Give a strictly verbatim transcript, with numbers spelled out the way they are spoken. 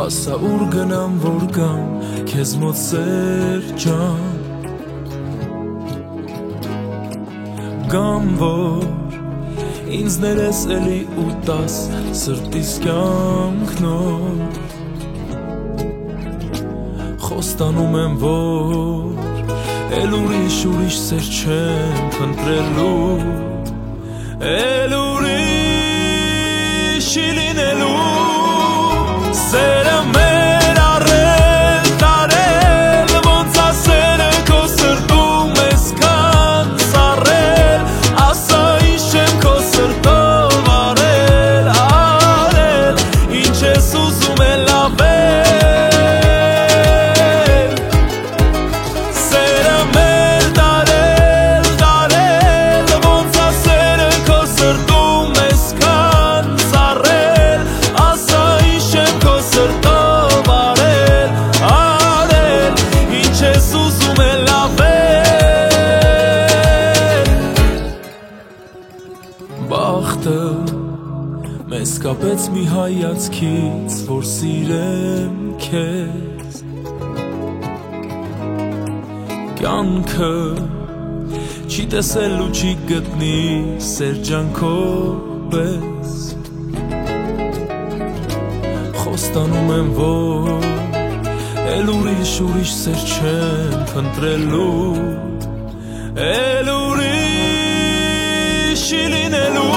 ասա ուր գնամ որ գամ քեզ մոտ սեր ջան Գամ որ ինձ ներես էլի ու տաս սրտիս կյանք նոր Խոստանում եմ որ էլ ուրիշ ուրիշ սեր չեմ փնտրելու էլ ուրիշ լինելու Սերը մեր առել տարել ոնց ասերը քո սրտում ես կան սառել ասա ինչ եմ քո սրտով արել արել ինչ ես ուզում է լավել Սերը մեր տարել տարել ոնց ասերը քո սրտում ես կան սառել ասա ինչ եմ քո սրտով արել արել ինչ ես ուզում է լավել Բախտը մեզ կապեց մի հայացքից որ սիրեմ քեզ Կյանքը չի տեսել ու չի գտնի սեր ջանքով պես Խոստանում եմ որ էլ ուրիշ ուրիշ սեր չեմ փնտրելու էլ ուրիշ լինելու